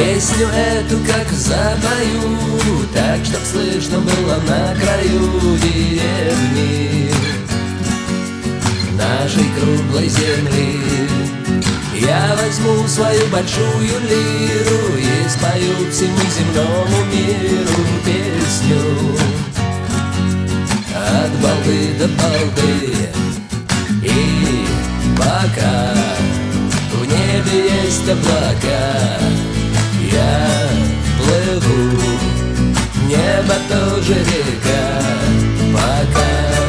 Песню эту как запою, так, чтоб слышно было на краю деревни нашей круглой земли. Я возьму свою большую лиру и спою всему земному миру песню от балды до балды. И пока в небе есть облака, я плыву, небо тоже река. Пока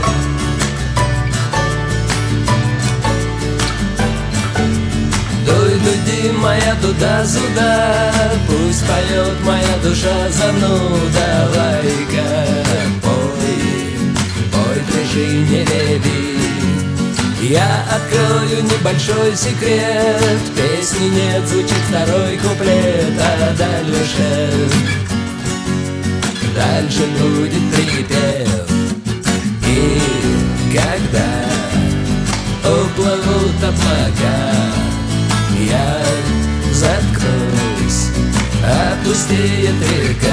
дуй, моя туда-сюда, пусть поет моя душа зануда-лайка. Пой, пляши, не реви. Я открою небольшой секрет, в песне нет, звучит второй куплет, а дальше будет припев. И когда уплывут облака, я заткнусь, опустеет река.